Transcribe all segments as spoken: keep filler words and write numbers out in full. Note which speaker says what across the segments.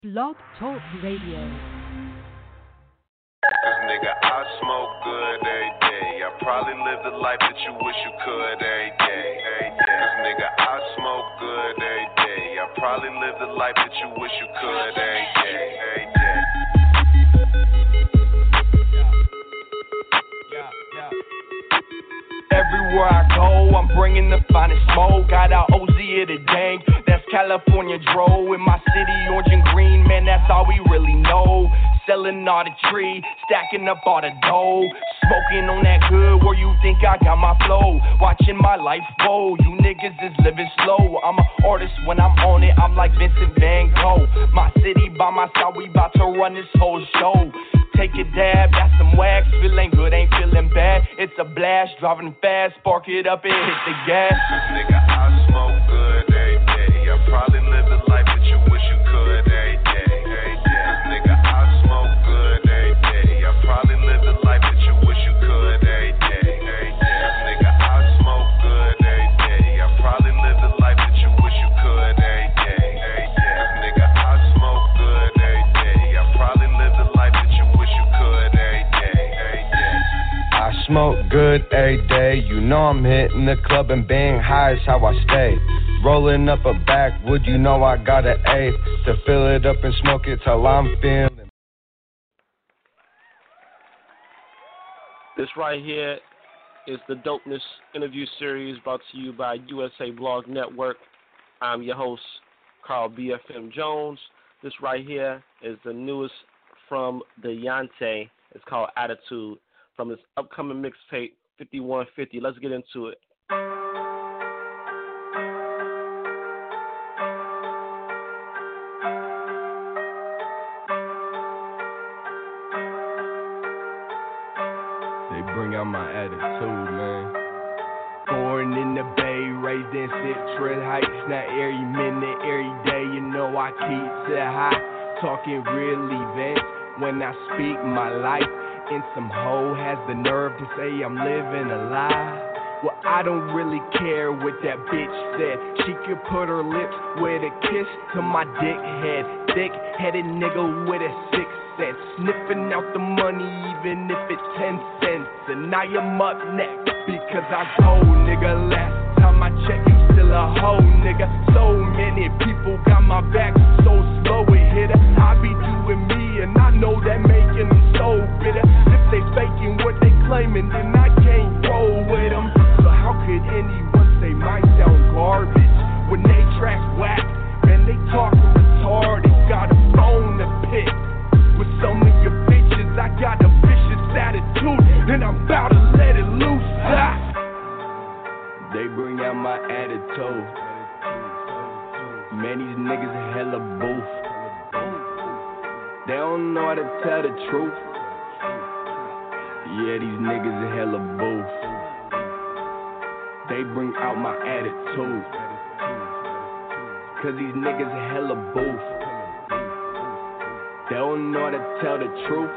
Speaker 1: Blog Talk Radio.
Speaker 2: Cause nigga, I smoke good every day. I probably live the life that you wish you could every day. Cause nigga, I smoke good every day. I probably live the life that you wish you could every day. Every day.
Speaker 3: Everywhere I go, I'm bringing the finest smoke. Got our O Z of the dang, that's California Dro. In my city, orange and green, man, that's all we really know. Selling all the tree, stacking up all the dough. Smoking on that good, where you think I got my flow. Watching my life go, you niggas is living slow. I'm an artist, when I'm on it, I'm like Vincent Van Gogh. My city by my side, we bout to run this whole show. Take a dab, got some wax, feeling good, ain't feeling bad. It's a blast, driving fast, spark it up and hit the gas.
Speaker 2: Nigga, I smoke good every day. I probably live the life that you wish you could every day. Every day. Nigga, I smoke good every day. I probably live the life that you wish you could every day. Every day. Nigga, I smoke good every day. I probably live the life that you wish you could every day. Every day. Nigga, I smoke good every day. I probably live the life that you wish you could every day. Every day.
Speaker 4: I smoke good every day. You know I'm hitting the club and being high is how I stay. Rolling up a backwood, you know I got an eighth to fill it up and smoke it till I'm feeling.
Speaker 5: This right here is the Dopeness interview series brought to you by U S A Blog Network. I'm your host, Carl B F M Jones. This right here is the newest from Deyante. It's called Attitude from his upcoming mixtape fifty-one fifty. Let's get into it.
Speaker 4: They bring out my attitude, man.
Speaker 3: Born in the Bay, raised in Citrus Heights. Now every minute, every day, you know I keep it high. Talking real events when I speak my life. And some hoe has the nerve to say I'm living a lie. Well, I don't really care what that bitch said. She could put her lips with a kiss to my dick head. Thick-headed nigga with a six cent. Sniffing out the money even if it's ten cents. And I am up next because I go, nigga. Last time I checked, I'm still a hoe, nigga. So many people got my back, so slow it hit her. I be doing me and I know that making them so bitter. If they faking what they claiming, then I can't roll with them. So how could anyone say mine sound garbage when they track whack? Man, they talk retarded. Got a phone to pick with some of your bitches. I got a vicious attitude and I'm about to let it loose. Ah. They bring out my attitude. Man, these niggas are hella boof. They don't know how to tell the truth. Yeah, these niggas are hella boof. They bring out my attitude. Cause these niggas are hella boof. They don't know how to tell the truth.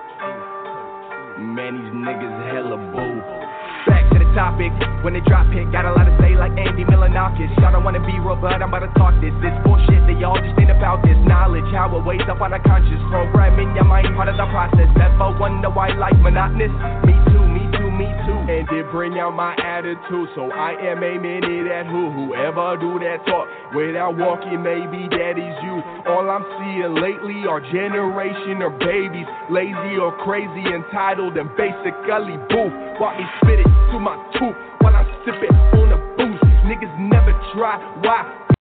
Speaker 3: Man, these niggas are hella boof. Back to the topic, when they drop it, got a lot to say like Andy Milonakis. Y'all don't wanna be real, but I'm about to talk this. This bullshit, they all just ain't about this knowledge. How it weighs up on a conscious programming your mind, part of the process. Never wonder why life monotonous. Me too, me too, me too. And they bring out my attitude, so I am aiming it at who, whoever do that talk without walking, maybe that is you. All I'm seeing lately are generation or babies, lazy or crazy, entitled and basically boof. Watch me spit it to my tooth while I sip it on the booze. Niggas never try, why?